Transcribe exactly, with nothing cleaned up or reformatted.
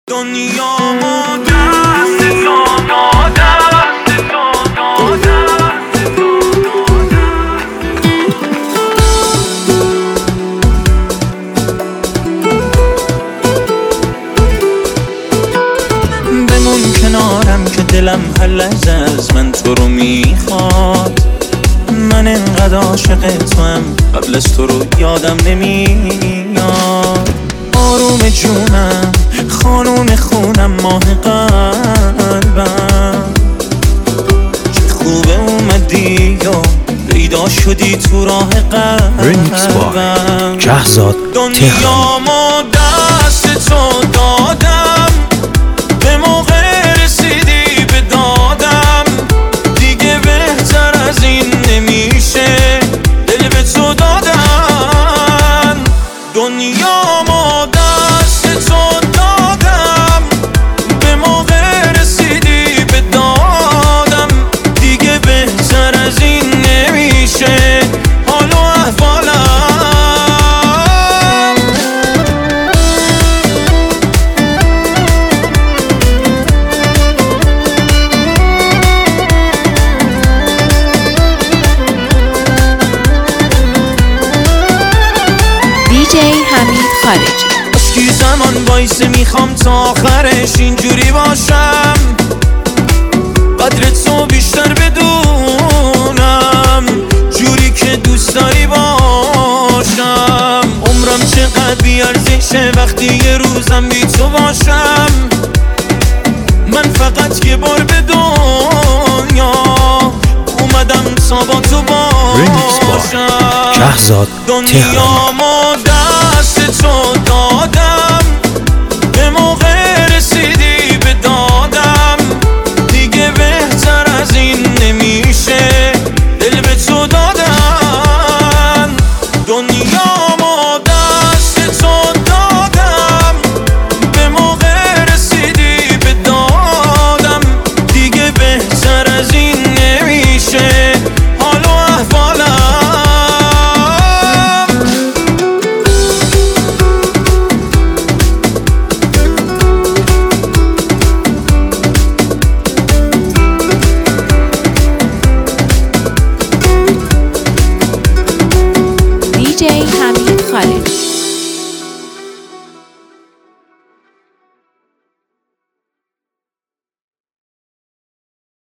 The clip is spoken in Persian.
دنیامو دست تو دادم، دست تو دادم، دست تو دادم. بمون کنارم که دلم هر لحظه از من تو رو میخواد. من انقدر عاشق توام قبل از تو رو یادم نمیاد. آروم جونم، خانوم خونم، ماه قلبم، چه خوبه اومدی و پیدا شدی تو راه قلبم. جهزاد دنیامو دست تو دادم، به موقع رسیدی به دادم. دیگه بهتر از این نمیشه، دل به تو دادن. دنیامو دست تو دادم، به موقع رسیدی به دادم. دیگه بهتر از این نمیشه، حال و احوالم. دیجی حمید خارجی. اشکی زمان وایسه میخوام تا آخرش اینجوری باشم، قدر تو بیشتر بدونم، جوری که دوست داری باشم. عمرم چقدر بیارزشه وقتی یه روزم بی تو باشم. من فقط یه بار به دنیا اومدم تا با تو باشم. جهزاد دنیامو دست تو دادم، به موقع رسیدی به دادم. دیگه بهتر از این نمیشه، دل به تو دادن. دنیامو دست تو دادم، به موقع رسیدی به دادم. دیگه بهتر از این نمیشه، حال و احوالم. دیجی حمید خارجی.